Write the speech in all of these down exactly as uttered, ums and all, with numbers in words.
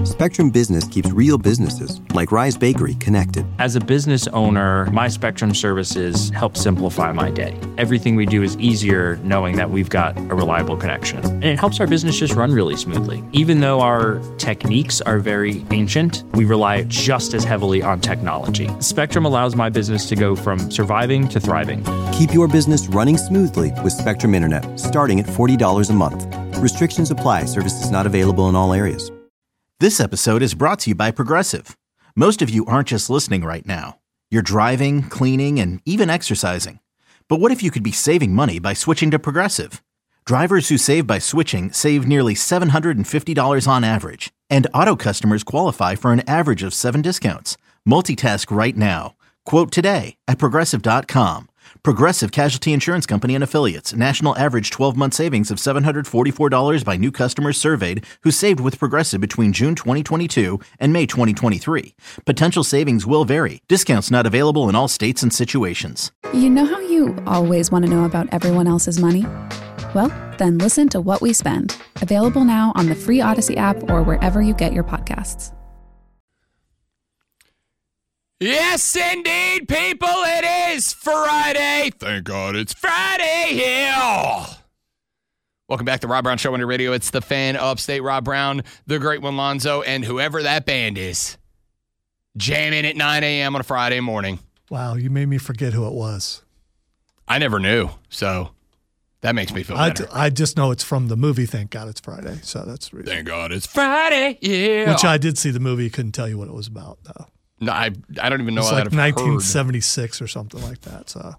Spectrum Business keeps real businesses, like Rise Bakery, connected. As a business owner, my Spectrum services help simplify my day. Everything we do is easier knowing that we've got a reliable connection. And it helps our business just run really smoothly. Even though our techniques are very ancient, we rely just as heavily on technology. Spectrum allows my business to go from surviving to thriving. Keep your business running smoothly with Spectrum Internet, starting at forty dollars a month. Restrictions apply. Services not available in all areas. This episode is brought to you by Progressive. Most of you aren't just listening right now. You're driving, cleaning, and even exercising. But what if you could be saving money by switching to Progressive? Drivers who save by switching save nearly seven hundred fifty dollars on average. And auto customers qualify for an average of seven discounts. Multitask right now. Quote today at Progressive dot com. Progressive Casualty Insurance Company and Affiliates. National average twelve-month savings of seven hundred forty-four dollars by new customers surveyed who saved with Progressive between June twenty twenty-two and May twenty twenty-three. Potential savings will vary. Discounts not available in all states and situations. You know how you always want to know about everyone else's money? Well, then listen to What We Spend. Available now on the free Odyssey app or wherever you get your podcasts. Yes, indeed, people, it is Friday. Thank God it's Friday here. Welcome back to the Rob Brown Show on your radio. It's the Fan Upstate, Rob Brown, the Great One Lonzo, and whoever that band is. Jamming at nine a.m. on a Friday morning. Wow, you made me forget who it was. I never knew, so that makes me feel I, better. d- I just know it's from the movie Thank God It's Friday. So that's really, Thank God it's Friday, yeah. Which I did see the movie, couldn't tell you what it was about, though. No, I I don't even know. It's I'd like have nineteen seventy-six heard. Or something like that. So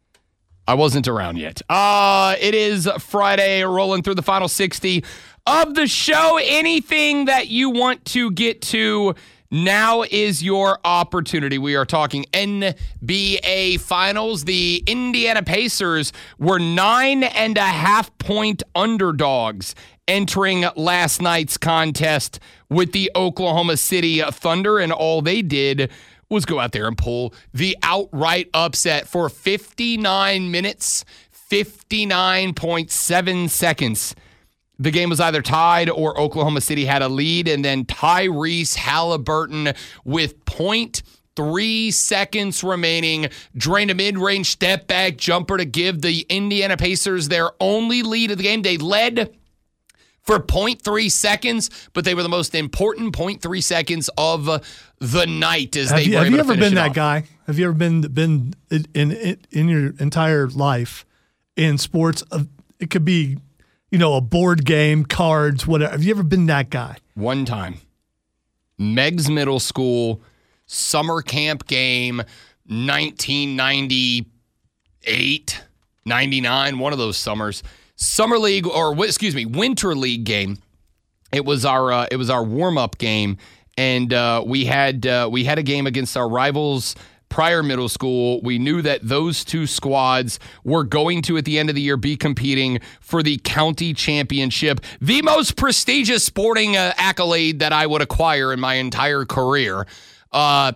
I wasn't around yet. Uh, it is Friday, rolling through the final sixty of the show. Anything that you want to get to, now is your opportunity. We are talking N B A Finals. The Indiana Pacers were nine and a half point underdogs entering last night's contest with the Oklahoma City Thunder, and all they did was go out there and pull the outright upset for fifty-nine minutes, fifty-nine point seven seconds. The game was either tied or Oklahoma City had a lead, and then Tyrese Halliburton with zero point three seconds remaining drained a mid-range step-back jumper to give the Indiana Pacers their only lead of the game. They led for zero point three seconds, but they were the most important zero point three seconds of the night as have they you, were have able you to ever finish been it that off. guy? Have you ever been been in in, in your entire life in sports? Of, it could be, you know, a board game, cards, whatever. Have you ever been that guy? One time. Meg's Middle School summer camp game, nineteen ninety-eight, ninety-nine, one of those summers. Summer League, or excuse me, Winter League game. It was our uh, it was our warm up game, and uh, we had uh, we had a game against our rivals. Prior middle school, we knew that those two squads were going to, at the end of the year, be competing for the county championship, the most prestigious sporting uh, accolade that I would acquire in my entire career. Uh,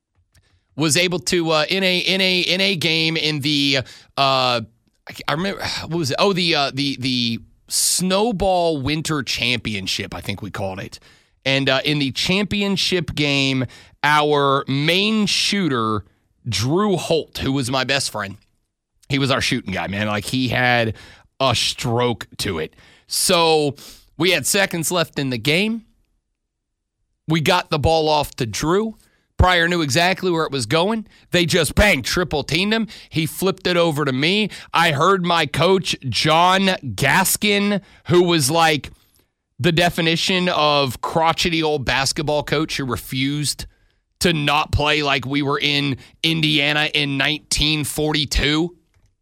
was able to uh, in a in a in a game in the. Uh, I remember, what was it? Oh, the uh, the the Snowball Winter Championship, I think we called it. And uh, in the championship game, our main shooter, Drew Holt, who was my best friend, he was our shooting guy, man. Like, he had a stroke to it. So we had seconds left in the game. We got the ball off to Drew. Pryor knew exactly where it was going. They just, bang, triple teamed him. He flipped it over to me. I heard my coach, John Gaskin, who was like the definition of crotchety old basketball coach who refused to not play like we were in Indiana in nineteen forty-two.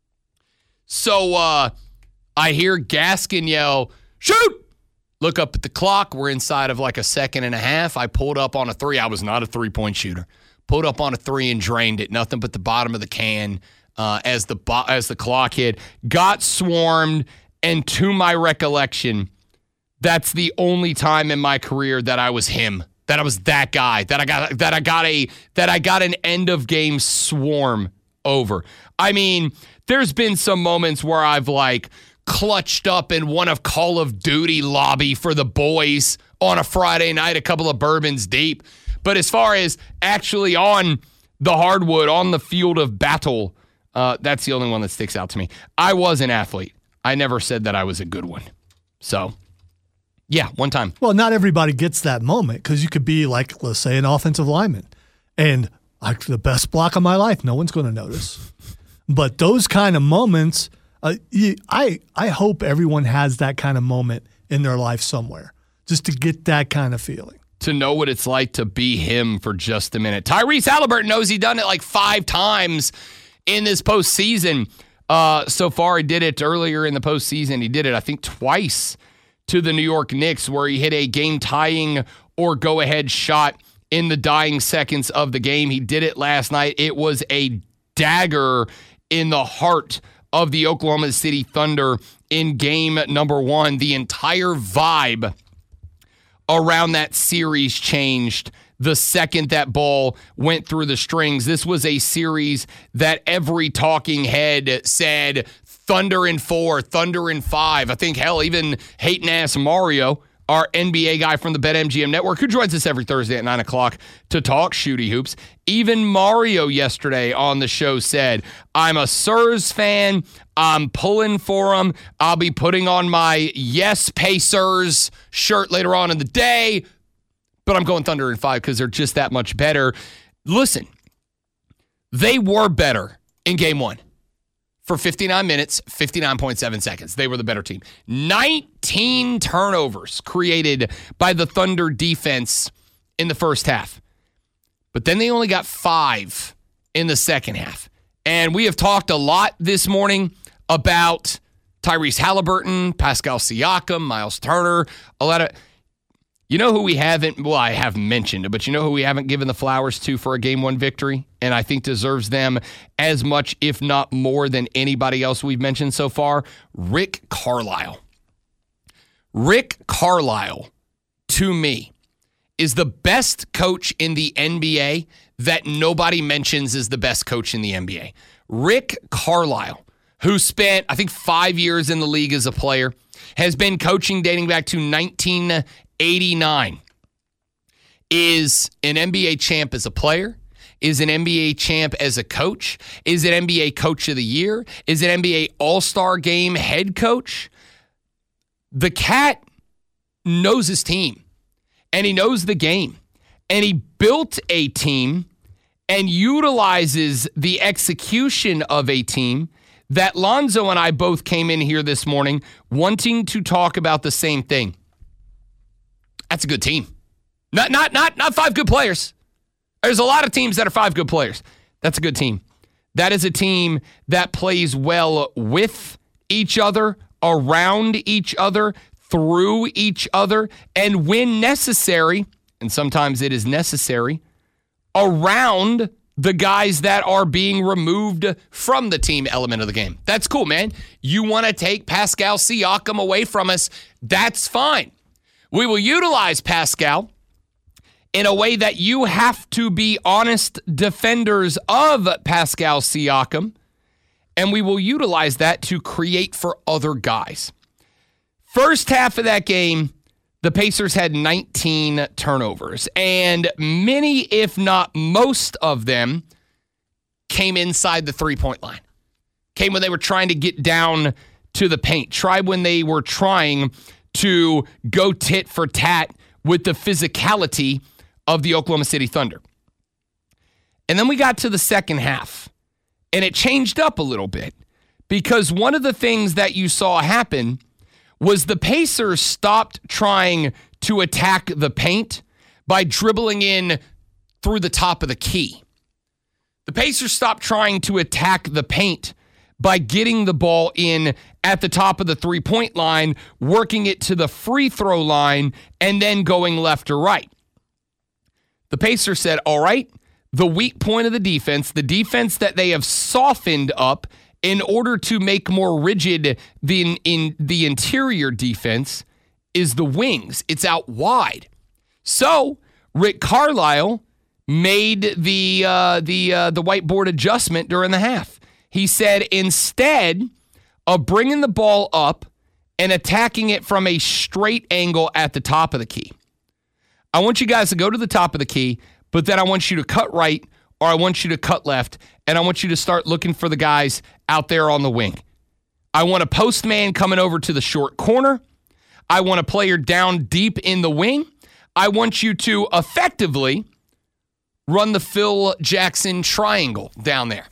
So uh, I hear Gaskin yell, shoot! Look up at the clock. We're inside of like a second and a half. I pulled up on a three. I was not a three-point shooter. Pulled up on a three and drained it. Nothing but the bottom of the can uh, as the bo- as the clock hit. Got swarmed, and to my recollection, that's the only time in my career that I was him. That I was that guy. That I got that I got a that I got an end of game swarm over. I mean, there's been some moments where I've like clutched up in one of Call of Duty lobby for the boys on a Friday night, a couple of bourbons deep. But as far as actually on the hardwood, on the field of battle, uh, that's the only one that sticks out to me. I was an athlete. I never said that I was a good one. So, yeah, one time. Well, not everybody gets that moment because you could be like, let's say, an offensive lineman. And like the best block of my life, no one's going to notice. But those kind of moments, uh, you, I I hope everyone has that kind of moment in their life somewhere, just to get that kind of feeling. To know what it's like to be him for just a minute. Tyrese Halliburton knows he's done it like five times in this postseason. Uh, so far, he did it earlier in the postseason. He did it, I think, twice to the New York Knicks, where he hit a game-tying or go-ahead shot in the dying seconds of the game. He did it last night. It was a dagger in the heart of the Oklahoma City Thunder in game number one. The entire vibe around that series changed the second that ball went through the strings. This was a series that every talking head said Thunder in four, Thunder in five. I think, hell, even hating-ass Mario, our N B A guy from the BetMGM Network, who joins us every Thursday at nine o'clock to talk shooty hoops. Even Mario yesterday on the show said, I'm a Sirs fan. I'm pulling for him. I'll be putting on my Yes Pacers shirt later on in the day, but I'm going Thunder in five because they're just that much better. Listen, they were better in game one. For fifty-nine minutes, fifty-nine point seven seconds. They were the better team. nineteen turnovers created by the Thunder defense in the first half. But then they only got five in the second half. And we have talked a lot this morning about Tyrese Halliburton, Pascal Siakam, Miles Turner, a lot of... You know who we haven't, well, I have mentioned, but you know who we haven't given the flowers to for a game one victory? And I think deserves them as much, if not more, than anybody else we've mentioned so far? Rick Carlisle. Rick Carlisle, to me, is the best coach in the N B A that nobody mentions is the best coach in the N B A. Rick Carlisle, who spent, I think, five years in the league as a player, has been coaching dating back to nineteen eighty-nine, is an N B A champ as a player, is an N B A champ as a coach, is an N B A coach of the year, is an N B A all-star game head coach. The cat knows his team, and he knows the game, and he built a team and utilizes the execution of a team that Lonzo and I both came in here this morning wanting to talk about the same thing. That's a good team. Not not not not five good players. There's a lot of teams that are five good players. That's a good team. That is a team that plays well with each other, around each other, through each other, and when necessary, and sometimes it is necessary, around the guys that are being removed from the team element of the game. That's cool, man. You want to take Pascal Siakam away from us, that's fine. We will utilize Pascal in a way that you have to be honest defenders of Pascal Siakam, and we will utilize that to create for other guys. First half of that game, the Pacers had nineteen turnovers, and many, if not most of them, came inside the three-point line. Came when they were trying to get down to the paint. Tried when they were trying to go tit for tat with the physicality of the Oklahoma City Thunder. And then we got to the second half, and it changed up a little bit because one of the things that you saw happen was the Pacers stopped trying to attack the paint by dribbling in through the top of the key. The Pacers stopped trying to attack the paint by getting the ball in at the top of the three-point line, working it to the free throw line, and then going left or right. The Pacers said, all right, the weak point of the defense, the defense that they have softened up in order to make more rigid the, in the interior defense, is the wings. It's out wide. So Rick Carlisle made the uh, the uh, the whiteboard adjustment during the half. He said instead of bringing the ball up and attacking it from a straight angle at the top of the key, I want you guys to go to the top of the key, but then I want you to cut right or I want you to cut left, and I want you to start looking for the guys out there on the wing. I want a post man coming over to the short corner. I want a player down deep in the wing. I want you to effectively run the Phil Jackson triangle down there.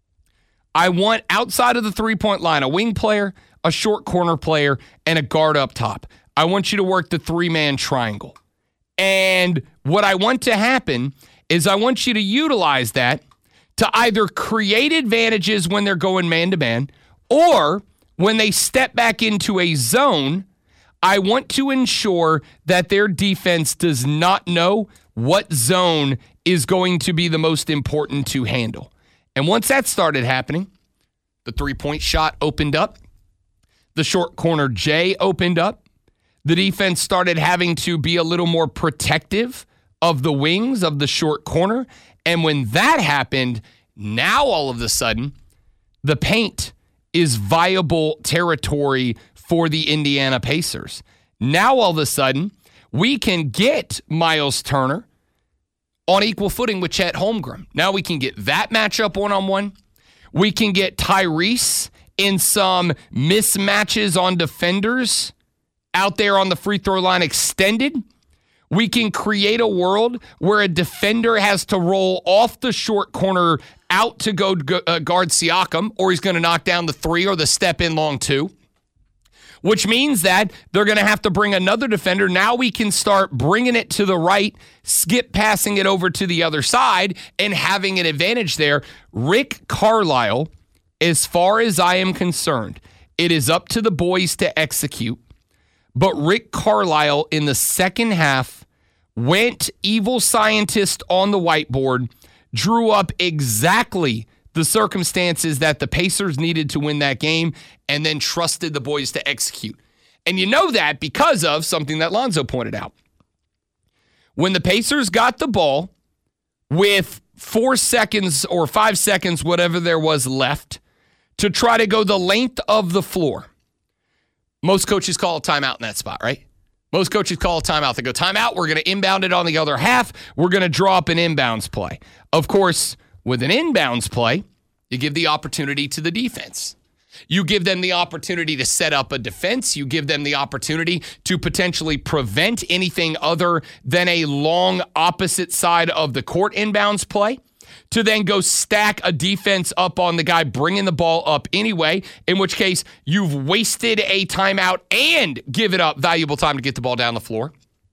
I want outside of the three-point line a wing player, a short corner player, and a guard up top. I want you to work the three-man triangle. And what I want to happen is I want you to utilize that to either create advantages when they're going man-to-man, or when they step back into a zone, I want to ensure that their defense does not know what zone is going to be the most important to handle. And once that started happening, the three-point shot opened up. The short corner J opened up. The defense started having to be a little more protective of the wings of the short corner. And when that happened, now all of a sudden, the paint is viable territory for the Indiana Pacers. Now all of a sudden, we can get Miles Turner on equal footing with Chet Holmgren. Now we can get that matchup one-on-one. We can get Tyrese in some mismatches on defenders out there on the free throw line extended. We can create a world where a defender has to roll off the short corner out to go uh, guard Siakam, or he's going to knock down the three or the step in long two, which means that they're going to have to bring another defender. Now we can start bringing it to the right, skip passing it over to the other side, and having an advantage there. Rick Carlisle, as far as I am concerned, it is up to the boys to execute. But Rick Carlisle in the second half went evil scientist on the whiteboard, drew up exactly the circumstances that the Pacers needed to win that game, and then trusted the boys to execute. And you know that because of something that Lonzo pointed out. When the Pacers got the ball with four seconds or five seconds, whatever there was left, to try to go the length of the floor, most coaches call a timeout in that spot, right? Most coaches call a timeout. They go, timeout, we're going to inbound it on the other half. We're going to draw up an inbounds play. Of course, with an inbounds play, you give the opportunity to the defense. You give them the opportunity to set up a defense. You give them the opportunity to potentially prevent anything other than a long opposite side of the court inbounds play, to then go stack a defense up on the guy bringing the ball up anyway, in which case you've wasted a timeout and given up valuable time to get the ball down the floor.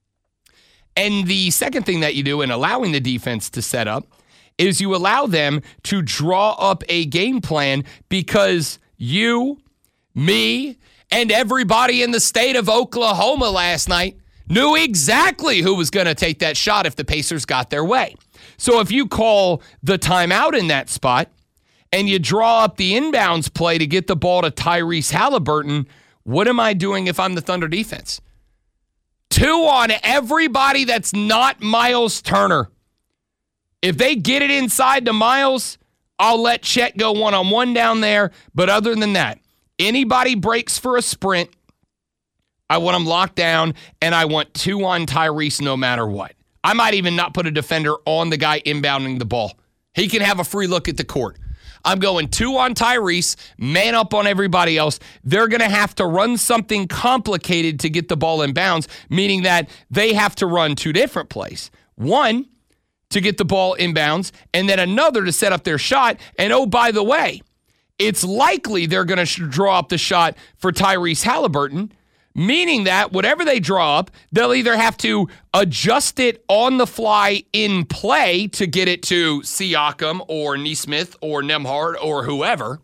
And the second thing that you do in allowing the defense to set up is you allow them to draw up a game plan, because you, me, and everybody in the state of Oklahoma last night knew exactly who was going to take that shot if the Pacers got their way. So if you call the timeout in that spot and you draw up the inbounds play to get the ball to Tyrese Halliburton, what am I doing if I'm the Thunder defense? Two on everybody that's not Miles Turner. If they get it inside to Miles, I'll let Chet go one-on-one down there. But other than that, anybody breaks for a sprint, I want them locked down, and I want two on Tyrese no matter what. I might even not put a defender on the guy inbounding the ball. He can have a free look at the court. I'm going two on Tyrese, man up on everybody else. They're going to have to run something complicated to get the ball in bounds, meaning that they have to run two different plays. One, to get the ball inbounds, and then another to set up their shot. And oh, by the way, it's likely they're going to draw up the shot for Tyrese Halliburton, meaning that whatever they draw up, they'll either have to adjust it on the fly in play to get it to Siakam or Nesmith or Nembhard or whoever,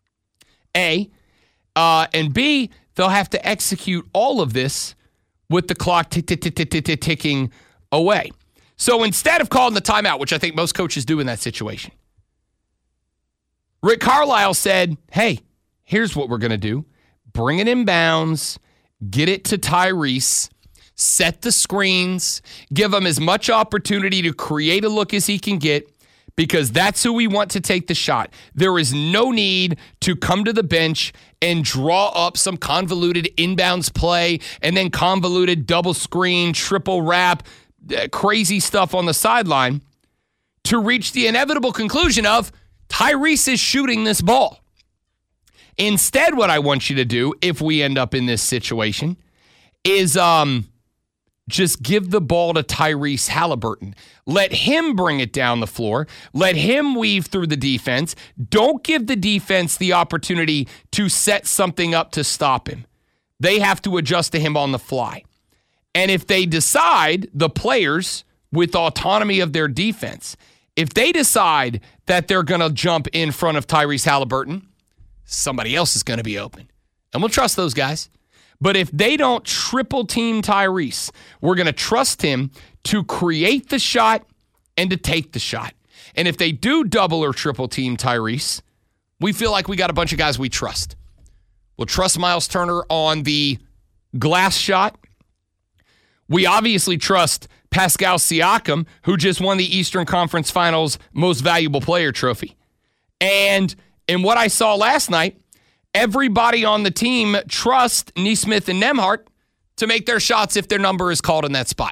A, uh, and B, they'll have to execute all of this with the clock ticking away. So instead of calling the timeout, which I think most coaches do in that situation, Rick Carlisle said, hey, here's what we're going to do. Bring it in bounds, get it to Tyrese, set the screens, give him as much opportunity to create a look as he can get, because that's who we want to take the shot. There is no need to come to the bench and draw up some convoluted inbounds play and then convoluted double screen, triple wrap, uh, crazy stuff on the sideline to reach the inevitable conclusion of Tyrese is shooting this ball. Instead, what I want you to do, if we end up in this situation, is um, just give the ball to Tyrese Halliburton. Let him bring it down the floor. Let him weave through the defense. Don't give the defense the opportunity to set something up to stop him. They have to adjust to him on the fly. And if they decide, the players with autonomy of their defense, if they decide that they're going to jump in front of Tyrese Halliburton, somebody else is going to be open. And we'll trust those guys. But if they don't triple team Tyrese, we're going to trust him to create the shot and to take the shot. And if they do double or triple team Tyrese, we feel like we got a bunch of guys we trust. We'll trust Miles Turner on the glass shot. We obviously trust Pascal Siakam, who just won the Eastern Conference Finals Most Valuable Player trophy. And in what I saw last night, everybody on the team trusts Nesmith and Nembhard to make their shots if their number is called in that spot.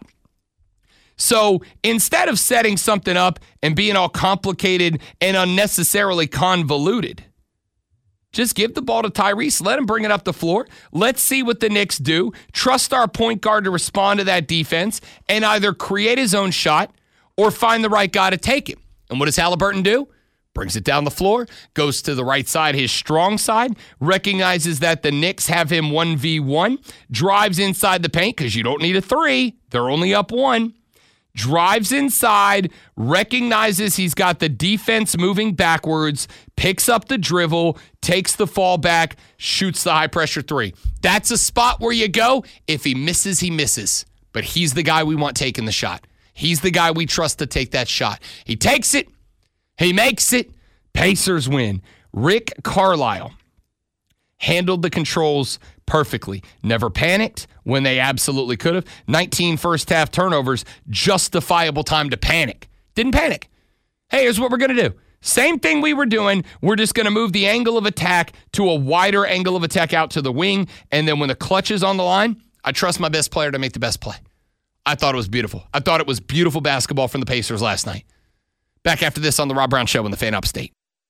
So instead of setting something up and being all complicated and unnecessarily convoluted, just give the ball to Tyrese. Let him bring it up the floor. Let's see what the Knicks do. Trust our point guard to respond to that defense and either create his own shot or find the right guy to take it. And what does Halliburton do? Brings it down the floor, goes to the right side, his strong side, recognizes that the Knicks have him one v one, drives inside the paint because you don't need a three. They're only up one. Drives inside, recognizes he's got the defense moving backwards, picks up the dribble, takes the fall back, shoots the high-pressure three. That's a spot where you go. If he misses, he misses. But he's the guy we want taking the shot. He's the guy we trust to take that shot. He takes it. He makes it. Pacers win. Rick Carlisle handled the controls perfectly. Never panicked when they absolutely could have. nineteen first half turnovers, justifiable time to panic. Didn't panic. Hey, here's what we're going to do. Same thing we were doing. We're just going to move the angle of attack to a wider angle of attack out to the wing. And then when the clutch is on the line, I trust my best player to make the best play. I thought it was beautiful. I thought it was beautiful basketball from the Pacers last night. Back after this on the Rob Brown Show on the Fan Upstate.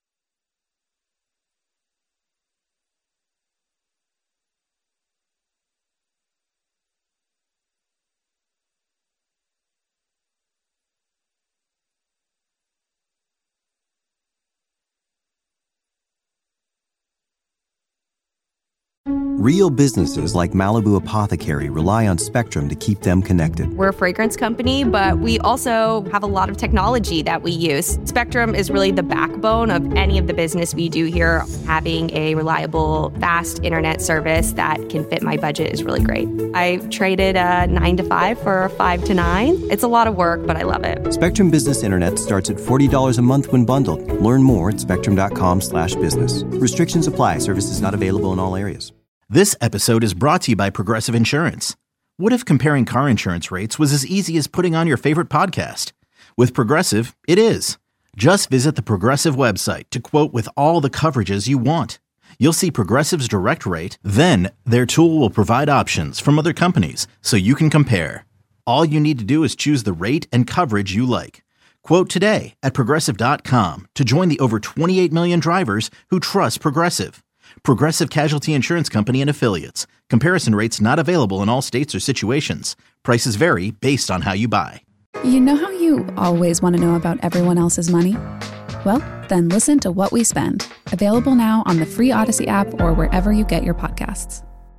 Real businesses like Malibu Apothecary rely on Spectrum to keep them connected. We're a fragrance company, but we also have a lot of technology that we use. Spectrum is really the backbone of any of the business we do here. Having a reliable, fast internet service that can fit my budget is really great. I traded a nine to five for a five to nine. It's a lot of work, but I love it. Spectrum Business Internet starts at forty dollars a month when bundled. Learn more at spectrum.com slash business. Restrictions apply. Services not available in all areas. This episode is brought to you by Progressive Insurance. What if comparing car insurance rates was as easy as putting on your favorite podcast? With Progressive, it is. Just visit the Progressive website to quote with all the coverages you want. You'll see Progressive's direct rate, then their tool will provide options from other companies so you can compare. All you need to do is choose the rate and coverage you like. Quote today at Progressive dot com to join the over twenty-eight million drivers who trust Progressive. Progressive Casualty Insurance Company and Affiliates. Comparison rates not available in all states or situations. Prices vary based on how you buy. You know how you always want to know about everyone else's money? Well, then listen to What We Spend. Available now on the free Odyssey app or wherever you get your podcasts.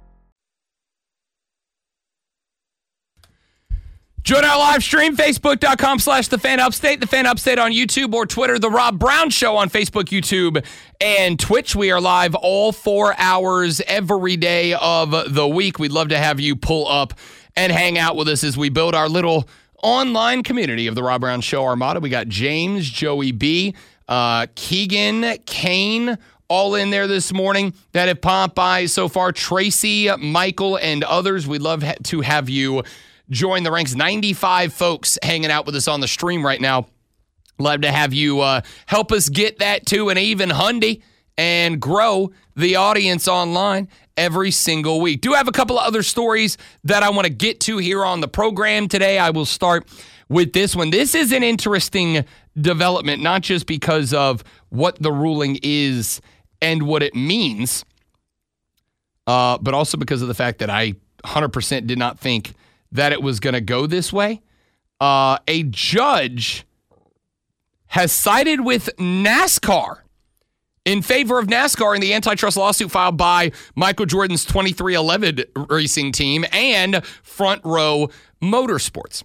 Join our live stream, facebook.com slash the Fan Upstate, the Fan Upstate on YouTube or Twitter, the Rob Brown Show on Facebook, YouTube, and Twitch. We are live all four hours every day of the week. We'd love to have you pull up and hang out with us as we build our little online community of the Rob Brown Show Armada. We got James, Joey B, uh, Keegan, Kane, all in there this morning that have popped by so far. Tracy, Michael, and others. We'd love to have you join the ranks. ninety-five folks hanging out with us on the stream right now. Love to have you uh, help us get that to an even hundy and grow the audience online every single week. Do have a couple of other stories that I want to get to here on the program today. I will start with this one. This is an interesting development, not just because of what the ruling is and what it means, uh, but also because of the fact that I one hundred percent did not think that it was going to go this way. Uh, a judge has sided with NASCAR in favor of NASCAR in the antitrust lawsuit filed by Michael Jordan's twenty-three eleven racing team and Front Row Motorsports.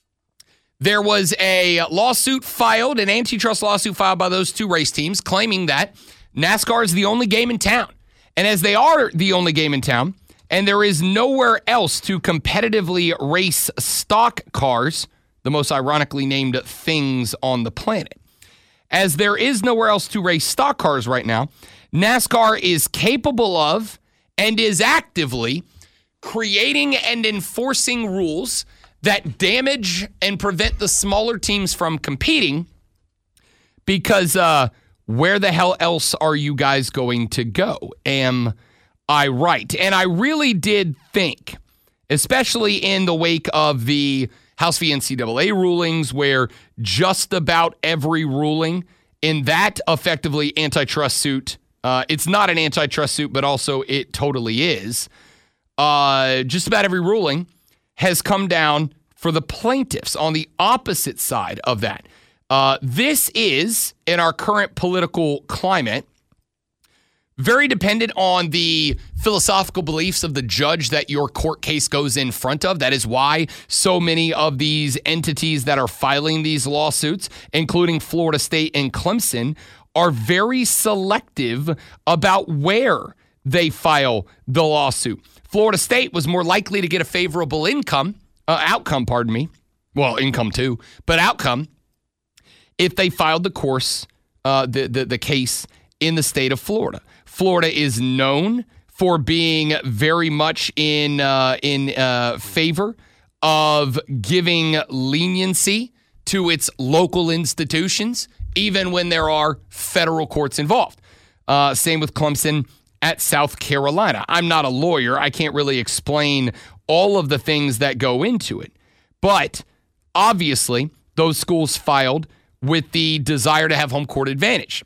There was a lawsuit filed, an antitrust lawsuit filed by those two race teams, claiming that NASCAR is the only game in town. And as they are the only game in town, and there is nowhere else to competitively race stock cars, the most ironically named things on the planet, as there is nowhere else to race stock cars right now, NASCAR is capable of and is actively creating and enforcing rules that damage and prevent the smaller teams from competing because uh, where the hell else are you guys going to go? Am I right? And I really did think, especially in the wake of the House v. N C double A rulings, where just about every ruling in that effectively antitrust suit, uh, it's not an antitrust suit, but also it totally is, uh, just about every ruling has come down for the plaintiffs on the opposite side of that. Uh, this is, in our current political climate, very dependent on the philosophical beliefs of the judge that your court case goes in front of. That is why so many of these entities that are filing these lawsuits, including Florida State and Clemson, are very selective about where they file the lawsuit. Florida State was more likely to get a favorable income, uh, outcome, pardon me. Well, income too, but outcome if they filed the course, uh, the, the the case in the state of Florida. Florida is known for being very much in uh, in uh, favor of giving leniency to its local institutions, even when there are federal courts involved. Uh, same with Clemson at South Carolina. I'm not a lawyer. I can't really explain all of the things that go into it. But obviously, those schools filed with the desire to have home court advantage.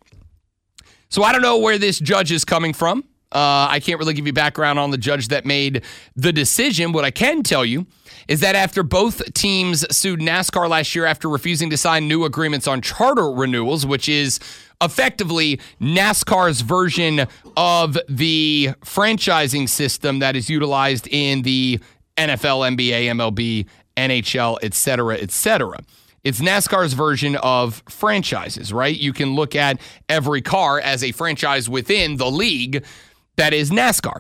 So I don't know where this judge is coming from. Uh, I can't really give you background on the judge that made the decision. What I can tell you is that after both teams sued NASCAR last year after refusing to sign new agreements on charter renewals, which is effectively NASCAR's version of the franchising system that is utilized in the N F L, N B A, M L B, N H L, et cetera, et cetera. It's NASCAR's version of franchises, right? You can look at every car as a franchise within the league that is NASCAR.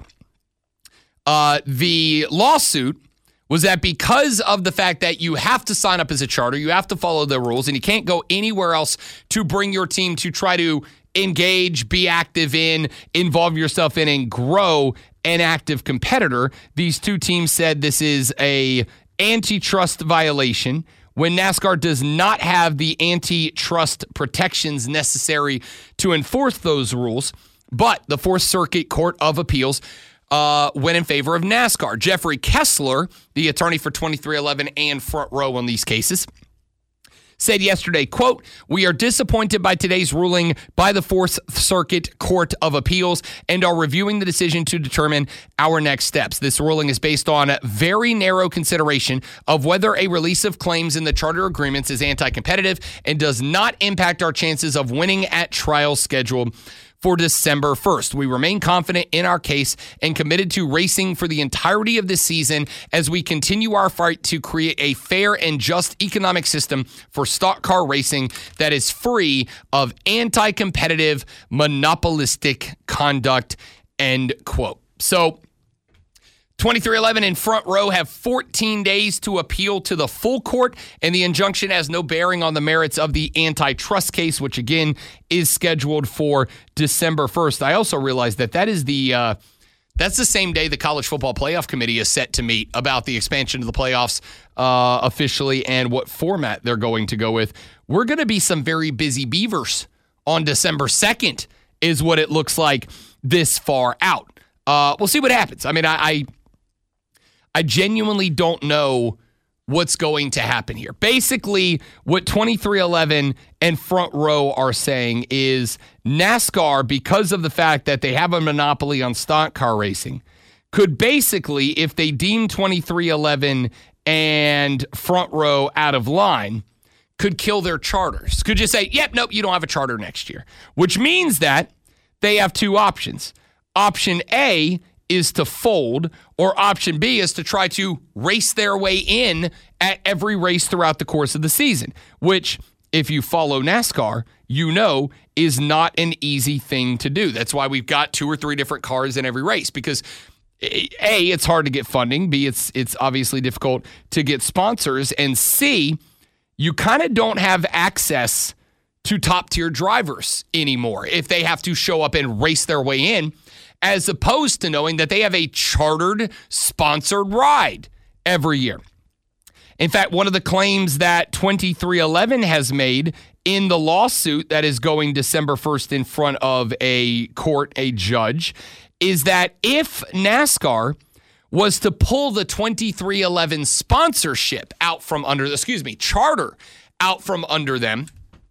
Uh, the lawsuit was that because of the fact that you have to sign up as a charter, you have to follow the rules, and you can't go anywhere else to bring your team to try to engage, be active in, involve yourself in, and grow an active competitor. These two teams said this is a antitrust violation when NASCAR does not have the antitrust protections necessary to enforce those rules. But the Fourth Circuit Court of Appeals uh, went in favor of NASCAR. Jeffrey Kessler, the attorney for twenty-three eleven and Front Row on these cases, said yesterday, quote, "We are disappointed by today's ruling by the Fourth Circuit Court of Appeals and are reviewing the decision to determine our next steps. This ruling is based on a very narrow consideration of whether a release of claims in the charter agreements is anti-competitive and does not impact our chances of winning at trial scheduled for December first. We remain confident in our case and committed to racing for the entirety of this season as we continue our fight to create a fair and just economic system for stock car racing that is free of anti-competitive, monopolistic conduct," end quote. So twenty-three eleven and Front Row have fourteen days to appeal to the full court, and the injunction has no bearing on the merits of the antitrust case, which again is scheduled for December first. I also realized that that is the uh, that's the same day the College Football Playoff Committee is set to meet about the expansion of the playoffs uh, officially and what format they're going to go with. We're going to be some very busy beavers on December second is what it looks like this far out. Uh, we'll see what happens. I mean, I, I, I genuinely don't know what's going to happen here. Basically, what twenty-three eleven and Front Row are saying is NASCAR, because of the fact that they have a monopoly on stock car racing, could basically, if they deem twenty-three eleven and Front Row out of line, could kill their charters. Could just say, yep, nope, you don't have a charter next year. Which means that they have two options. Option A is to fold, or option B is to try to race their way in at every race throughout the course of the season, which, if you follow NASCAR, you know is not an easy thing to do. That's why we've got two or three different cars in every race, because A, it's hard to get funding, B, it's it's obviously difficult to get sponsors, and C, you kind of don't have access to top-tier drivers anymore if they have to show up and race their way in, as opposed to knowing that they have a chartered, sponsored ride every year. In fact, one of the claims that twenty-three eleven has made in the lawsuit that is going December first in front of a court, a judge, is that if NASCAR was to pull the twenty-three eleven sponsorship out from under, excuse me, charter out from under them,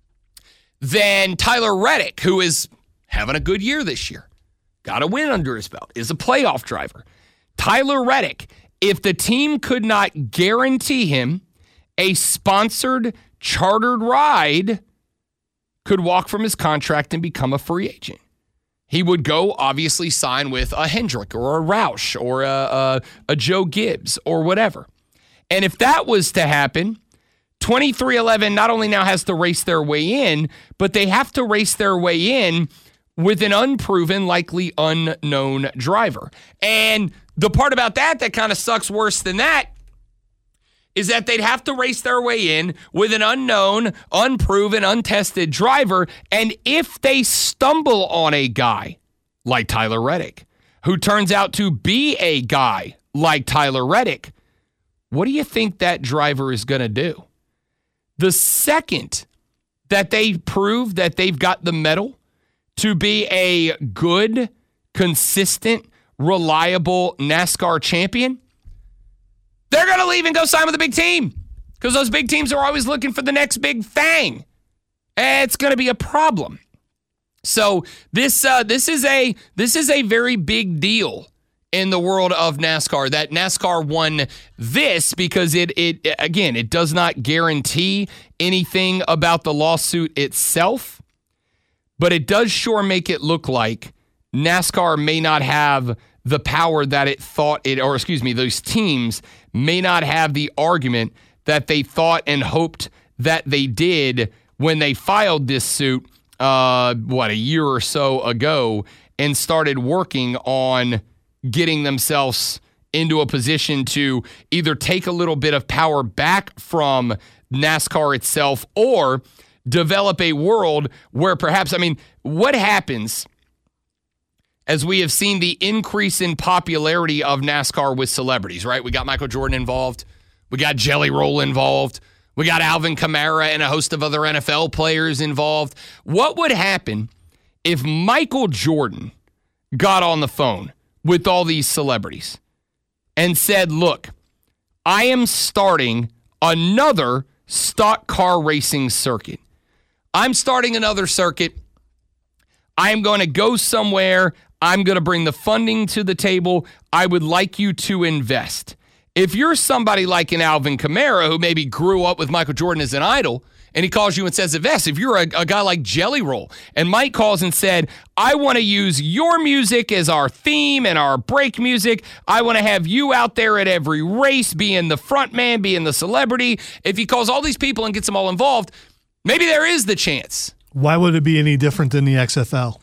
then Tyler Reddick, who is having a good year this year, got a win under his belt, is a playoff driver. Tyler Reddick, if the team could not guarantee him a sponsored, chartered ride, could walk from his contract and become a free agent. He would go, obviously, sign with a Hendrick or a Roush or a, a, a Joe Gibbs or whatever. And if that was to happen, twenty-three eleven not only now has to race their way in, but they have to race their way in with an unproven, likely unknown driver. And the part about that that kind of sucks worse than that is that they'd have to race their way in with an unknown, unproven, untested driver. And if they stumble on a guy like Tyler Reddick, who turns out to be a guy like Tyler Reddick, what do you think that driver is going to do? The second that they prove that they've got the mettle to be a good, consistent, reliable NASCAR champion, they're going to leave and go sign with a big team, because those big teams are always looking for the next big thing. It's going to be a problem. So this uh, this is a this is a very big deal in the world of NASCAR, that NASCAR won this, because it it again it does not guarantee anything about the lawsuit itself, but it does sure make it look like NASCAR may not have the power that it thought it, or excuse me, those teams may not have the argument that they thought and hoped that they did when they filed this suit, uh, what, a year or so ago, and started working on getting themselves into a position to either take a little bit of power back from NASCAR itself or develop a world where perhaps, I mean, what happens as we have seen the increase in popularity of NASCAR with celebrities, right? We got Michael Jordan involved. We got Jelly Roll involved. We got Alvin Kamara and a host of other N F L players involved. What would happen if Michael Jordan got on the phone with all these celebrities and said, look, I am starting another stock car racing circuit. I'm starting another circuit. I am going to go somewhere. I'm going to bring the funding to the table. I would like you to invest. If you're somebody like an Alvin Kamara who maybe grew up with Michael Jordan as an idol, and he calls you and says invest, if you're a, a guy like Jelly Roll, and Mike calls and said, I want to use your music as our theme and our break music. I want to have you out there at every race, being the front man, being the celebrity. If he calls all these people and gets them all involved, maybe there is the chance. Why would it be any different than the X F L?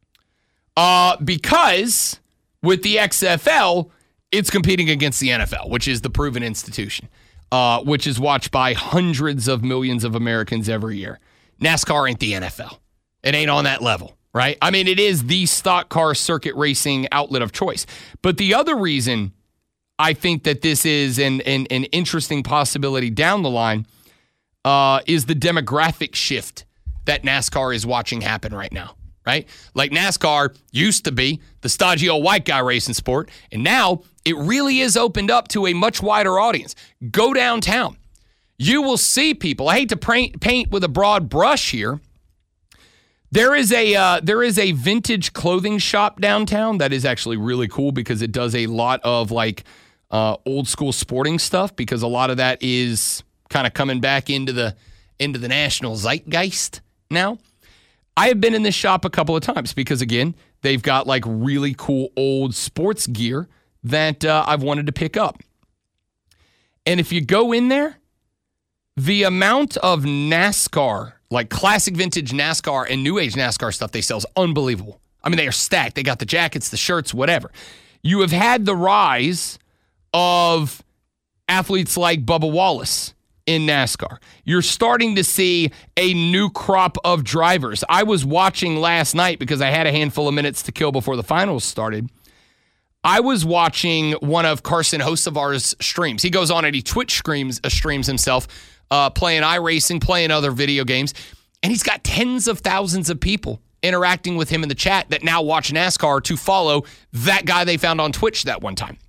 Uh, because with the X F L, it's competing against the N F L, which is the proven institution, uh, which is watched by hundreds of millions of Americans every year. NASCAR ain't the N F L. It ain't on that level, right? I mean, it is the stock car circuit racing outlet of choice. But the other reason I think that this is an, an, an interesting possibility down the line uh, is the demographic shift that NASCAR is watching happen right now. right? Like NASCAR used to be the stodgy old white guy racing sport, and now it really is opened up to a much wider audience. Go downtown. You will see people. I hate to paint, paint with a broad brush here. There is a uh, there is a vintage clothing shop downtown that is actually really cool because it does a lot of like uh, old school sporting stuff, because a lot of that is kind of coming back into the into the national zeitgeist now. I have been in this shop a couple of times because, again, they've got like really cool old sports gear that uh, I've wanted to pick up. And if you go in there, the amount of NASCAR, like classic vintage NASCAR and new age NASCAR stuff they sell is unbelievable. I mean, they are stacked. They got the jackets, the shirts, whatever. You have had the rise of athletes like Bubba Wallace in NASCAR. You're starting to see a new crop of drivers. I was watching last night because I had a handful of minutes to kill before the finals started. I was watching one of Carson Hocevar's streams. He goes on and he Twitch streams, uh, streams himself, uh, playing iRacing, playing other video games, and he's got tens of thousands of people interacting with him in the chat that now watch NASCAR to follow that guy they found on Twitch that one time.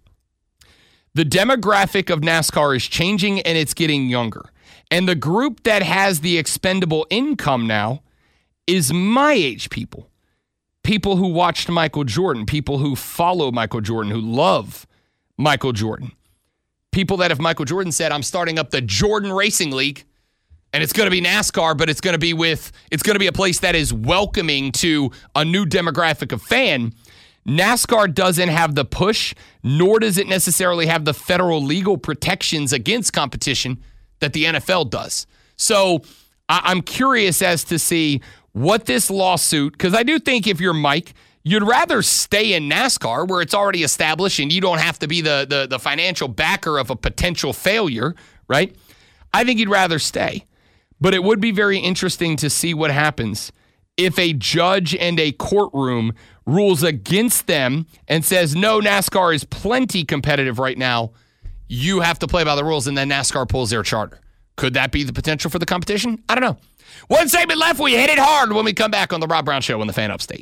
The demographic of NASCAR is changing, and it's getting younger. And the group that has the expendable income now is my age people. People who watched Michael Jordan, people who follow Michael Jordan, who love Michael Jordan. People that if Michael Jordan said, I'm starting up the Jordan Racing League, and it's going to be NASCAR, but it's going to be with, it's going to be a place that is welcoming to a new demographic of fan. NASCAR doesn't have the push, nor does it necessarily have the federal legal protections against competition that the N F L does. So I'm curious as to see what this lawsuit, because I do think if you're Mike, you'd rather stay in NASCAR where it's already established and you don't have to be the, the, the financial backer of a potential failure, right? I think you'd rather stay. But it would be very interesting to see what happens if a judge and a courtroom rules against them and says, no, NASCAR is plenty competitive right now. You have to play by the rules, and then NASCAR pulls their charter. Could that be the potential for the competition? I don't know. One segment left. We hit it hard when we come back on the Rob Brown Show on the Fan Upstate.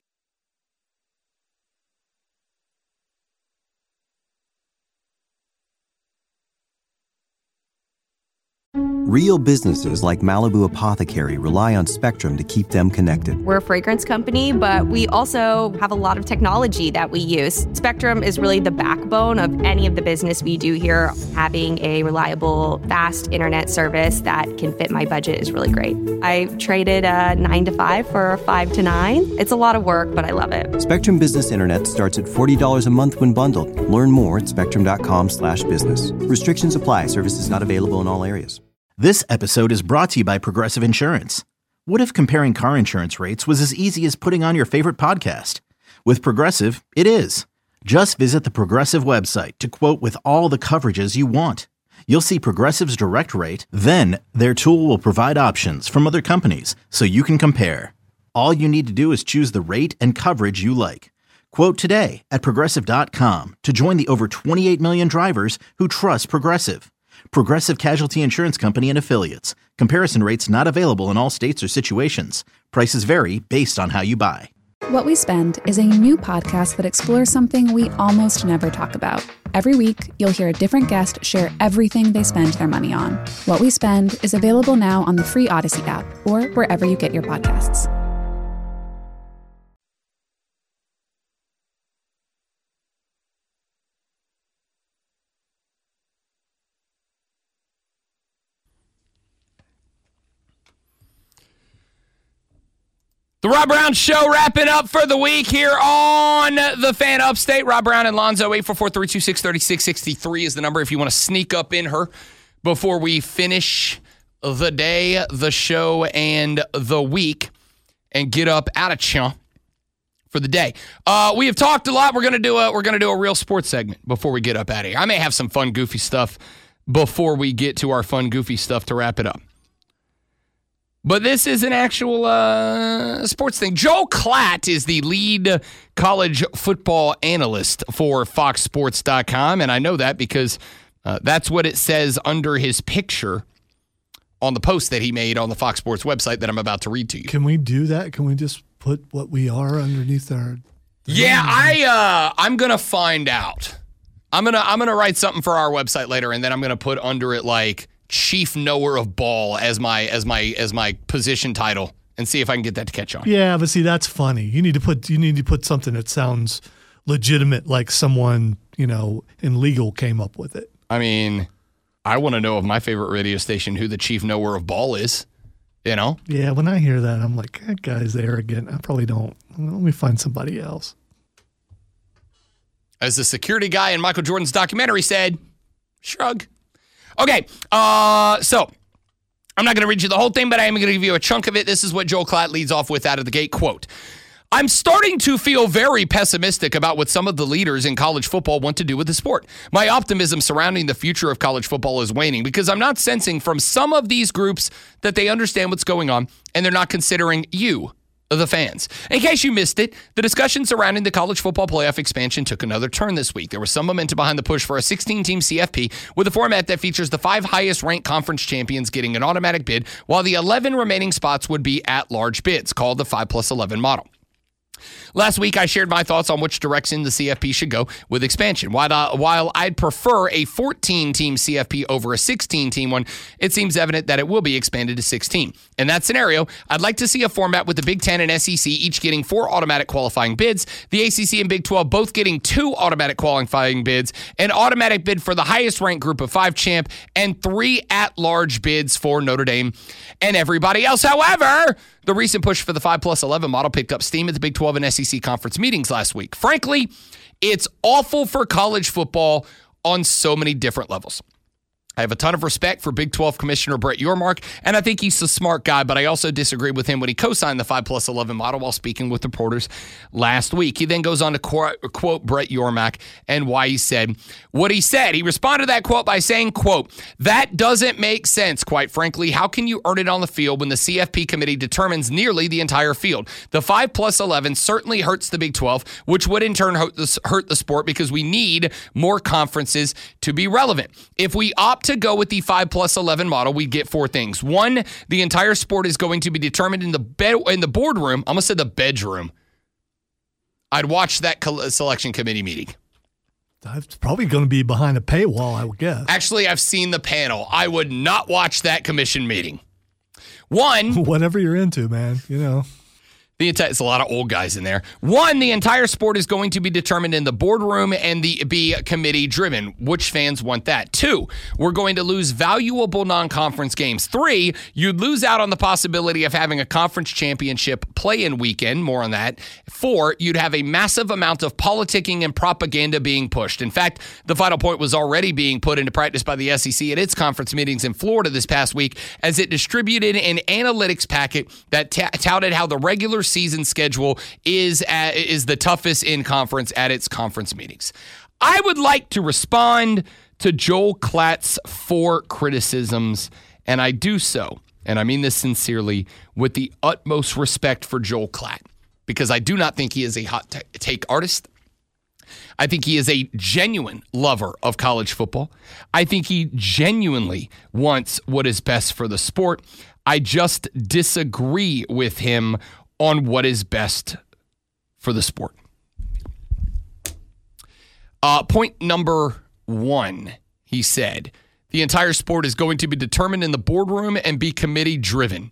Real businesses like Malibu Apothecary rely on Spectrum to keep them connected. We're a fragrance company, but we also have a lot of technology that we use. Spectrum is really the backbone of any of the business we do here. Having a reliable, fast internet service that can fit my budget is really great. I traded a nine to five for a five to nine. It's a lot of work, but I love it. Spectrum Business Internet starts at forty dollars a month when bundled. Learn more at spectrum.com slash business. Restrictions apply. Services not available in all areas. This episode is brought to you by Progressive Insurance. What if comparing car insurance rates was as easy as putting on your favorite podcast? With Progressive, it is. Just visit the Progressive website to quote with all the coverages you want. You'll see Progressive's direct rate, then their tool will provide options from other companies so you can compare. All you need to do is choose the rate and coverage you like. Quote today at Progressive dot com to join the over twenty-eight million drivers who trust Progressive. Progressive Casualty Insurance Company and Affiliates. Comparison rates not available in all states or situations. Prices vary based on how you buy. What We Spend is a new podcast that explores something we almost never talk about. Every week, you'll hear a different guest share everything they spend their money on. What We Spend is available now on the free Odyssey app or wherever you get your podcasts. The Rob Brown Show wrapping up for the week here on the Fan Upstate. Rob Brown and Lonzo, eight four four, three two six, three six six three is the number if you want to sneak up in her before we finish the day, the show, and the week and get up out of chunk for the day. Uh, we have talked a lot. We're gonna do a we're gonna do a real sports segment before we get up out of here. I may have some fun, goofy stuff before we get to our fun, goofy stuff to wrap it up. But this is an actual uh, sports thing. Joe Klatt is the lead college football analyst for Fox Sports dot com, and I know that because uh, that's what it says under his picture on the post that he made on the Fox Sports website that I'm about to read to you. Can we do that? Can we just put what we are underneath our. Yeah, I uh, I'm gonna find out. I'm gonna I'm gonna write something for our website later, and then I'm gonna put under it like chief knower of ball as my as my as my position title, and see if I can get that to catch on. Yeah, but see, that's funny. You need to put you need to put something that sounds legitimate, like someone you know in legal came up with it. I mean, I want to know of my favorite radio station who the chief knower of ball is. You know? Yeah, when I hear that, I'm like, that guy's arrogant. I probably don't. Let me find somebody else. As the security guy in Michael Jordan's documentary said, shrug. Okay, uh, so I'm not going to read you the whole thing, but I am going to give you a chunk of it. This is what Joel Klatt leads off with out of the gate. Quote, I'm starting to feel very pessimistic about what some of the leaders in college football want to do with the sport. My optimism surrounding the future of college football is waning because I'm not sensing from some of these groups that they understand what's going on and they're not considering you, the fans. In case you missed it, the discussion surrounding the college football playoff expansion took another turn this week. There was some momentum behind the push for a sixteen-team C F P with a format that features the five highest-ranked conference champions getting an automatic bid, while the eleven remaining spots would be at-large bids, called the five plus eleven model. Last week, I shared my thoughts on which direction the C F P should go with expansion. While, uh, while I'd prefer a fourteen-team C F P over a sixteen-team one, it seems evident that it will be expanded to sixteen. In that scenario, I'd like to see a format with the Big Ten and S E C each getting four automatic qualifying bids, the A C C and Big twelve both getting two automatic qualifying bids, an automatic bid for the highest-ranked group of five champ, and three at-large bids for Notre Dame and everybody else. However, the recent push for the five plus eleven model picked up steam at the Big twelve and S E C conference meetings last week. Frankly, it's awful for college football on so many different levels. I have a ton of respect for Big twelve Commissioner Brett Yormark, and I think he's a smart guy, but I also disagree with him when he co-signed the five plus eleven model while speaking with reporters last week. He then goes on to quote, quote Brett Yormark and why he said what he said. He responded to that quote by saying, quote, that doesn't make sense, quite frankly. How can you earn it on the field when the C F P committee determines nearly the entire field? The five plus eleven certainly hurts the Big twelve, which would in turn hurt the, hurt the sport because we need more conferences to be relevant. If we opt to go with the five plus eleven model, we get four things. One, the entire sport is going to be determined in the bed in the boardroom. I almost said the bedroom. I'd watch that selection committee meeting. It's probably going to be behind a paywall, I would guess. Actually, I've seen the panel. I would not watch that commission meeting. One, whatever you're into, man, you know. The entire, it's a lot of old guys in there. One, the entire sport is going to be determined in the boardroom and the be committee driven. Which fans want that? Two, we're going to lose valuable non-conference games. Three, you'd lose out on the possibility of having a conference championship play-in weekend. More on that. Four, you'd have a massive amount of politicking and propaganda being pushed. In fact, the final point was already being put into practice by the S E C at its conference meetings in Florida this past week as it distributed an analytics packet that t- touted how the regular season schedule is at, is the toughest in conference at its conference meetings. I would like to respond to Joel Klatt's four criticisms, and I do so, and I mean this sincerely, with the utmost respect for Joel Klatt, because I do not think he is a hot t- take artist. I think he is a genuine lover of college football. I think he genuinely wants what is best for the sport. I just disagree with him on what is best for the sport. Uh, point number one, he said, the entire sport is going to be determined in the boardroom and be committee driven.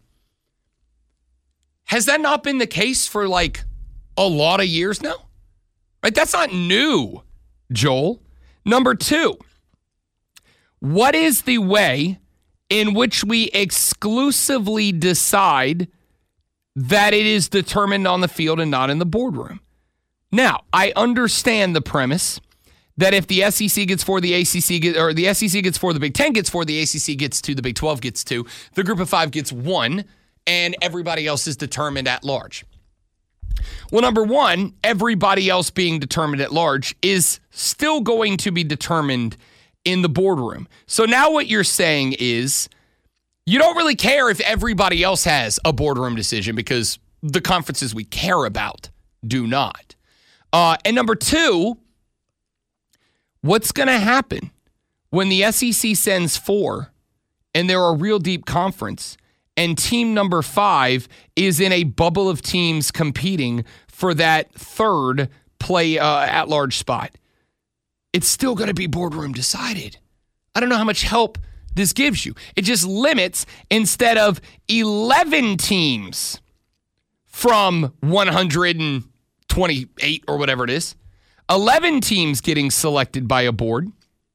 Has that not been the case for like a lot of years now? Right? That's not new, Joel. Number two, what is the way in which we exclusively decide that it is determined on the field and not in the boardroom? Now, I understand the premise that if the S E C gets four, the A C C gets, or the S E C gets four, the Big Ten gets four, the A C C gets two, the Big twelve gets two, the group of five gets one, and everybody else is determined at large. Well, number one, everybody else being determined at large is still going to be determined in the boardroom. So now what you're saying is you don't really care if everybody else has a boardroom decision because the conferences we care about do not. Uh, and number two, what's going to happen when the S E C sends four and they're a real deep conference and team number five is in a bubble of teams competing for that third play uh, at-large spot. It's still going to be boardroom decided. I don't know how much help this gives you. It just limits, instead of eleven teams from one hundred twenty-eight or whatever it is, eleven teams getting selected by a board.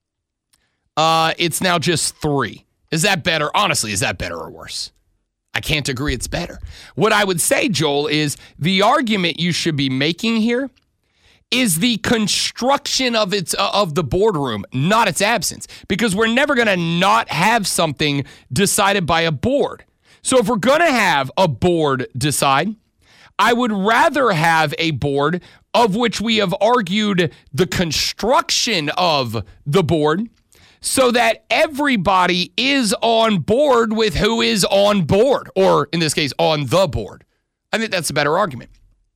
Uh, it's now just three. Is that better? Honestly, is that better or worse? I can't agree it's better. What I would say, Joel, is the argument you should be making here is the construction of its uh, of the boardroom, not its absence, because we're never going to not have something decided by a board. So if we're going to have a board decide, I would rather have a board of which we have argued the construction of the board so that everybody is on board with who is on board, or in this case, on the board. I think that's a better argument.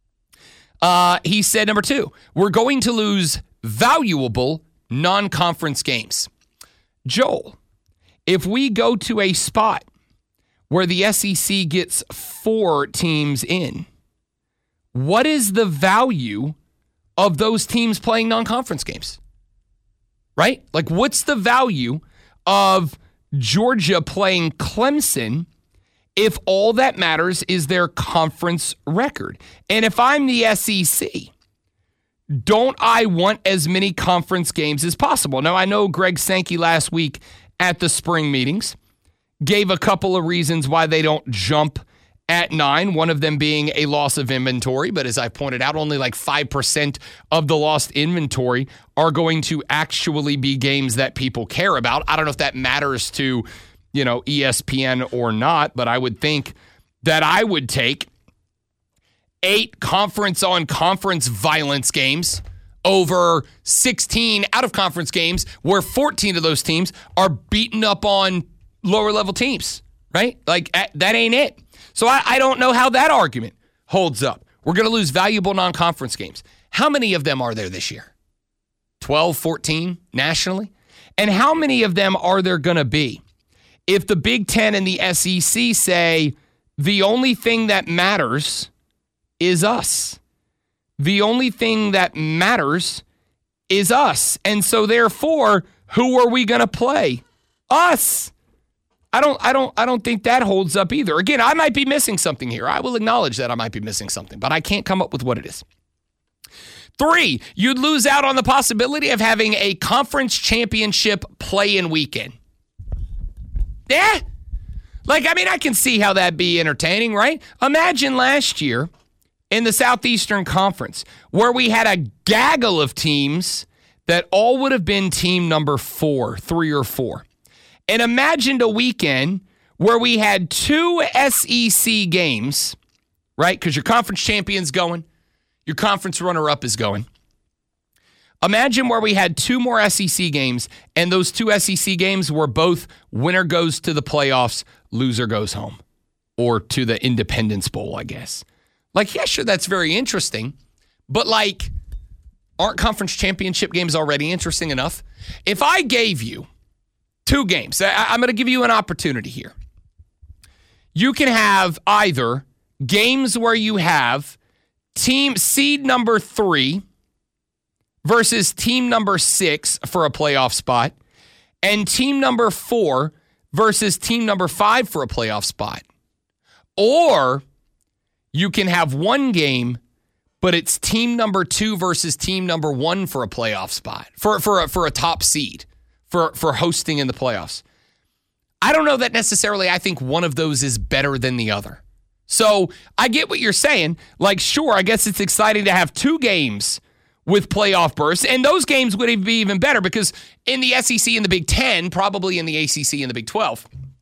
Uh, he said, number two, we're going to lose valuable non-conference games. Joel, if we go to a spot where the S E C gets four teams in, what is the value of those teams playing non-conference games? Right? Like, what's the value of Georgia playing Clemson if all that matters is their conference record? And if I'm the S E C, don't I want as many conference games as possible? Now, I know Greg Sankey last week at the spring meetings gave a couple of reasons why they don't jump at nine, one of them being a loss of inventory. But as I pointed out, only like five percent of the lost inventory are going to actually be games that people care about. I don't know if that matters to, you know, E S P N or not, but I would think that I would take eight conference on conference violence games over sixteen out of conference games where fourteen of those teams are beating up on lower level teams, right? Like, that ain't it. So I, I don't know how that argument holds up. We're going to lose valuable non-conference games. How many of them are there this year? twelve, fourteen nationally? And how many of them are there going to be if the Big Ten and the S E C say the only thing that matters is us? The only thing that matters is us. And so therefore, who are we going to play? Us. I don't I don't I don't think that holds up either. Again, I might be missing something here. I will acknowledge that I might be missing something, but I can't come up with what it is. Three, you'd lose out on the possibility of having a conference championship play-in weekend. Yeah. Like, I mean, I can see how that'd be entertaining, right? Imagine last year in the Southeastern Conference where we had a gaggle of teams that all would have been team number four, three or four. And imagine a weekend where we had two S E C games, right? Because your conference champion's going, your conference runner-up is going. Imagine where we had two more S E C games, and those two S E C games were both winner goes to the playoffs, loser goes home. Or to the Independence Bowl, I guess. Like, yeah, sure, that's very interesting. But, like, aren't conference championship games already interesting enough? If I gave you two games. I'm going to give you an opportunity here. You can have either games where you have team seed number three versus team number six for a playoff spot, and team number four versus team number five for a playoff spot. Or you can have one game, but it's team number two versus team number one for a playoff spot, for, for, a, for a top seed. For, for hosting in the playoffs. I don't know that necessarily I think one of those is better than the other. So I get what you're saying. Like, sure, I guess it's exciting to have two games with playoff bursts, and those games would be even better because in the S E C and the Big Ten, probably in the A C C and the Big twelve,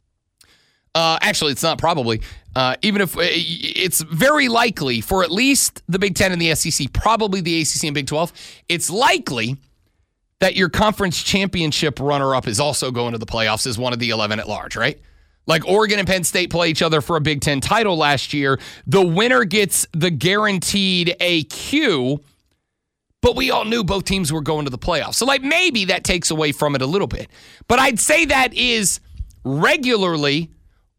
uh, actually, it's not probably, uh, even if it's very likely for at least the Big Ten and the S E C, probably the A C C and Big twelve, it's likely that your conference championship runner-up is also going to the playoffs as one of the eleven at large, right? Like Oregon and Penn State play each other for a Big Ten title last year. The winner gets the guaranteed A Q, but we all knew both teams were going to the playoffs. So, like, maybe that takes away from it a little bit. But I'd say that is regularly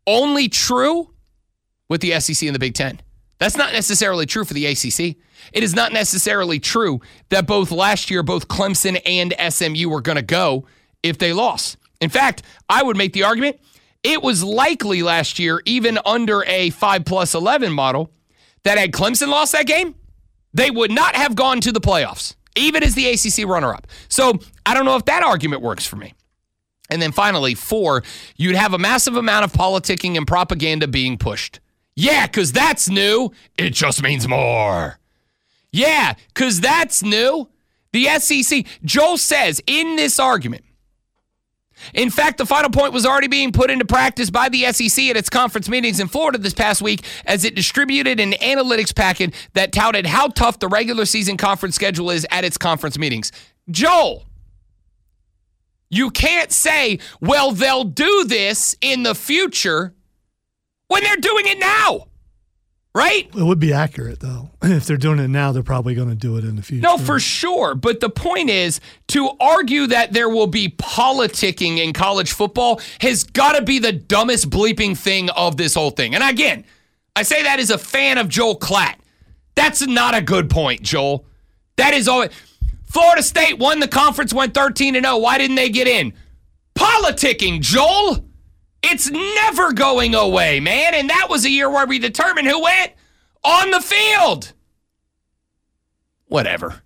only true with the S E C and the Big Ten. That's not necessarily true for the A C C. It is not necessarily true that both last year, both Clemson and S M U were going to go if they lost. In fact, I would make the argument it was likely last year, even under a five plus eleven model, that had Clemson lost that game, they would not have gone to the playoffs, even as the A C C runner-up. So I don't know if that argument works for me. And then finally, four, you'd have a massive amount of politicking and propaganda being pushed. Yeah, because that's new. It just means more. Yeah, because that's new. The S E C, Joel says in this argument, in fact, the final point was already being put into practice by the S E C at its conference meetings in Florida this past week as it distributed an analytics packet that touted how tough the regular season conference schedule is at its conference meetings. Joel, you can't say, well, they'll do this in the future when they're doing it now, right? It would be accurate, though. If they're doing it now, they're probably going to do it in the future. No, for sure. But the point is, to argue that there will be politicking in college football has got to be the dumbest bleeping thing of this whole thing. And again, I say that as a fan of Joel Klatt. That's not a good point, Joel. That is all. Florida State won the conference, went thirteen and oh. Why didn't they get in? Politicking, Joel. It's never going away, man. And that was a year where we determined who went on the field. Whatever.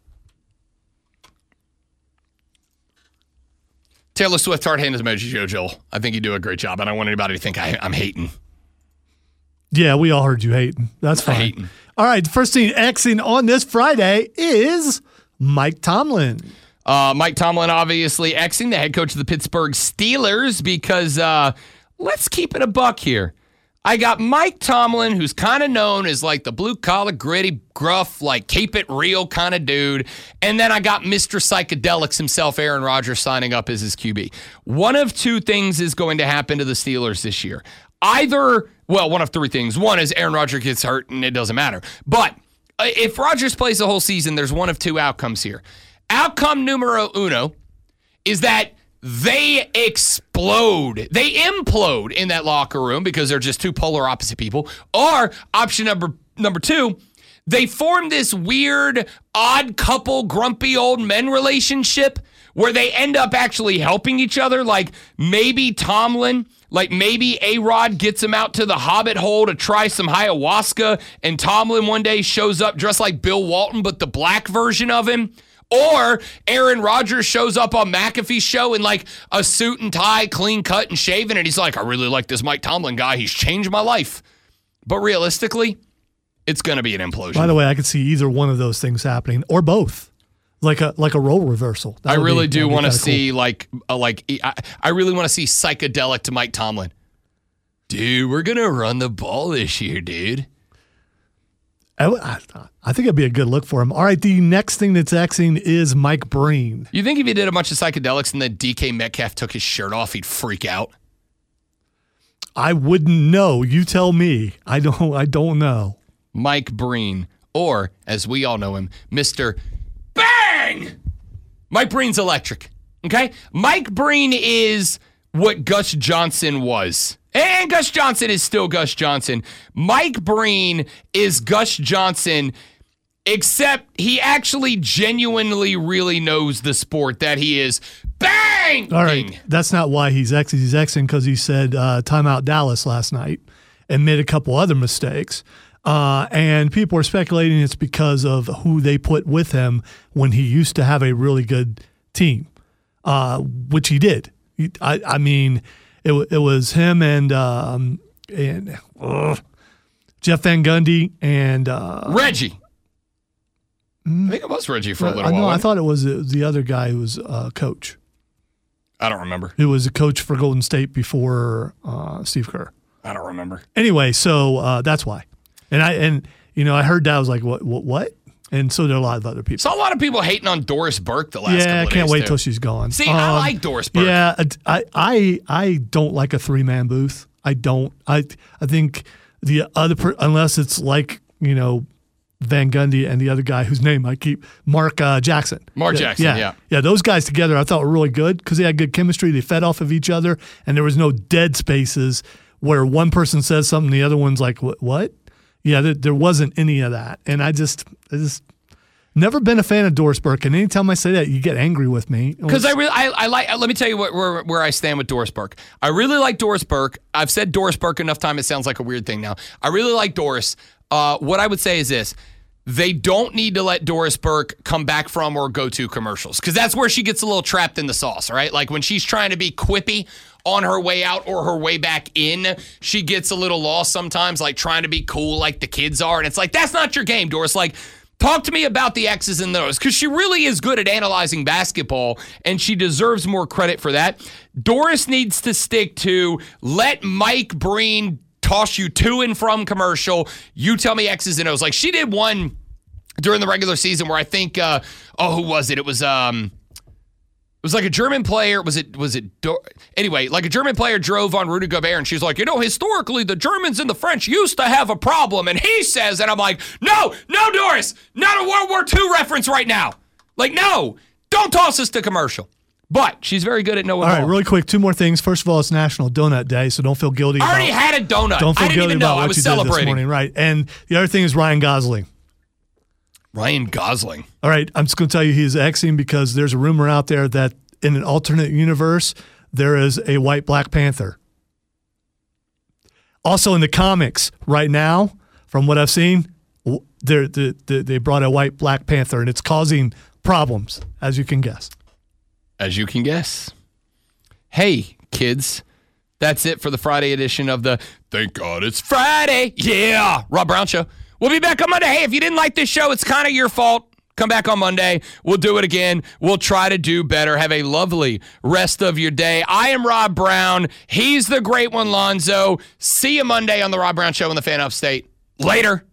Taylor Swift, hard hand emoji, Joe Joel. I think you do a great job. I don't want anybody to think I, I'm hating. Yeah, we all heard you hating. That's fine. Hating. All right, the first thing Xing on this Friday is Mike Tomlin. Uh, Mike Tomlin, obviously Xing, the head coach of the Pittsburgh Steelers, because uh, let's keep it a buck here. I got Mike Tomlin, who's kind of known as like the blue-collar, gritty, gruff, like keep it real kind of dude. And then I got Mister Psychedelics himself, Aaron Rodgers, signing up as his Q B. One of two things is going to happen to the Steelers this year. Either, well, one of three things. One is Aaron Rodgers gets hurt and it doesn't matter. But if Rodgers plays the whole season, there's one of two outcomes here. Outcome numero uno is that they explode. They implode in that locker room because they're just two polar opposite people. Or option number number two, they form this weird, odd couple, grumpy old men relationship where they end up actually helping each other. Like maybe Tomlin, like maybe A-Rod gets him out to the Hobbit hole to try some ayahuasca, and Tomlin one day shows up dressed like Bill Walton, but the black version of him. Or Aaron Rodgers shows up on McAfee's show in like a suit and tie, clean cut and shaven, and he's like, I really like this Mike Tomlin guy. He's changed my life. But realistically, it's going to be an implosion. By the way, I could see either one of those things happening, or both, like a like a role reversal. That I really be, do want to see cool. like a, like I, I really want to see psychedelic to Mike Tomlin. Dude, we're gonna run the ball this year, dude. I, I think it'd be a good look for him. All right, the next thing that's Xing is Mike Breen. You think if he did a bunch of psychedelics and then D K Metcalf took his shirt off, he'd freak out? I wouldn't know. You tell me. I don't. I don't know. Mike Breen, or as we all know him, Mister Bang. Mike Breen's electric. Okay, Mike Breen is what Gus Johnson was. And Gus Johnson is still Gus Johnson. Mike Breen is Gus Johnson, except he actually genuinely really knows the sport that he is. Bang! All right, that's not why he's Xing. He's Xing because he said uh, timeout Dallas last night and made a couple other mistakes. Uh, and people are speculating it's because of who they put with him when he used to have a really good team, uh, which he did. He, I, I mean... It, it was him and um, and uh, Jeff Van Gundy and uh, Reggie. I think it was Reggie for a little I, while. No, I thought it was the other guy who was uh, coach. I don't remember. Who was a coach for Golden State before uh, Steve Kerr. I don't remember. Anyway, so uh, that's why. And I and you know I heard that I was like what what what. And so did a lot of other people. Saw a lot of people hating on Doris Burke the last yeah, couple of days. Yeah, I can't days wait too. till she's gone. See, um, I like Doris Burke. Yeah, I, I, I don't like a three-man booth. I don't. I I think the other, per, unless it's like, you know, Van Gundy and the other guy whose name I keep, Mark uh, Jackson. Mark yeah, Jackson, yeah. yeah. Yeah, those guys together I thought were really good because they had good chemistry. They fed off of each other, and there was no dead spaces where one person says something, the other one's like, what? Yeah, there, there wasn't any of that. And I just, I just never been a fan of Doris Burke. And anytime I say that, you get angry with me. Because I really, I, I like, let me tell you what, where, where I stand with Doris Burke. I really like Doris Burke. I've said Doris Burke enough time, it sounds like a weird thing now. I really like Doris. Uh, what I would say is this. They don't need to let Doris Burke come back from or go to commercials, because that's where she gets a little trapped in the sauce, right? Like when she's trying to be quippy on her way out or her way back in, she gets a little lost sometimes, like trying to be cool like the kids are. And it's like, that's not your game, Doris. Like, talk to me about the X's and those, because she really is good at analyzing basketball, and she deserves more credit for that. Doris needs to stick to let Mike Breen toss you to and from commercial. You tell me X's and O's. Like she did one during the regular season where I think, uh, oh, who was it? It was, um, it was like a German player. Was it, was it, Do- anyway, like a German player drove on Rudy Gobert, and she's like, you know, historically the Germans and the French used to have a problem. And he says, and I'm like, no, no, Doris, not a World War Two reference right now. Like, no, don't toss us to commercial. But she's very good at knowing. All right, really quick, two more things. First of all, it's National Donut Day, so don't feel guilty. I already about, had a donut. Don't feel I didn't guilty even know. about what I was you celebrating. did this morning, right? And the other thing is Ryan Gosling. Ryan Gosling. All right, I'm just going to tell you he's Xing because there's a rumor out there that in an alternate universe there is a white Black Panther. Also in the comics right now, from what I've seen, they they brought a white Black Panther, and it's causing problems, as you can guess. As you can guess. Hey, kids, that's it for the Friday edition of the Thank God It's Friday. Yeah, Rob Brown Show. We'll be back on Monday. Hey, if you didn't like this show, it's kind of your fault. Come back on Monday. We'll do it again. We'll try to do better. Have a lovely rest of your day. I am Rob Brown. He's the great one, Lonzo. See you Monday on the Rob Brown Show on the Fan Upstate. Later.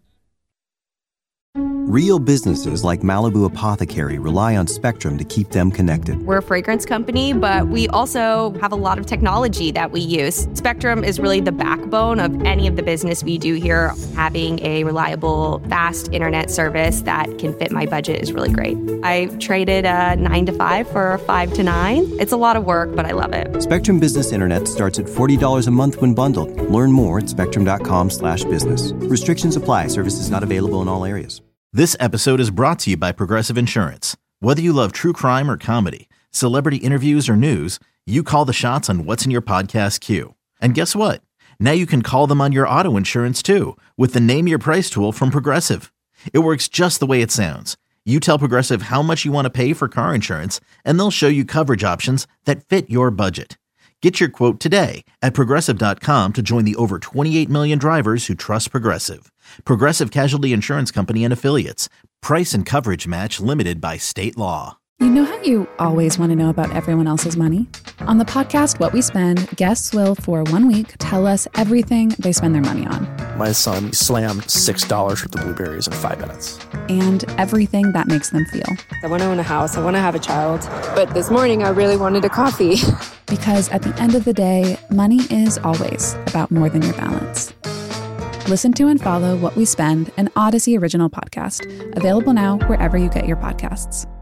Real businesses like Malibu Apothecary rely on Spectrum to keep them connected. We're a fragrance company, but we also have a lot of technology that we use. Spectrum is really the backbone of any of the business we do here. Having a reliable, fast internet service that can fit my budget is really great. I traded a nine to five for a five to nine. It's a lot of work, but I love it. Spectrum Business Internet starts at forty dollars a month when bundled. Learn more at spectrum.com slash business. Restrictions apply. Services not available in all areas. This episode is brought to you by Progressive Insurance. Whether you love true crime or comedy, celebrity interviews or news, you call the shots on what's in your podcast queue. And guess what? Now you can call them on your auto insurance too with the Name Your Price tool from Progressive. It works just the way it sounds. You tell Progressive how much you want to pay for car insurance, and they'll show you coverage options that fit your budget. Get your quote today at Progressive dot com to join the over twenty-eight million drivers who trust Progressive. Progressive Casualty Insurance Company and Affiliates. Price and coverage match limited by state law. You know how you always want to know about everyone else's money? On the podcast What We Spend, guests will, for one week, tell us everything they spend their money on. My son slammed six dollars worth of blueberries in five minutes. And everything that makes them feel. I want to own a house. I want to have a child. But this morning, I really wanted a coffee. Because at the end of the day, money is always about more than your balance. Listen to and follow What We Spend, an Odyssey original podcast. Available now wherever you get your podcasts.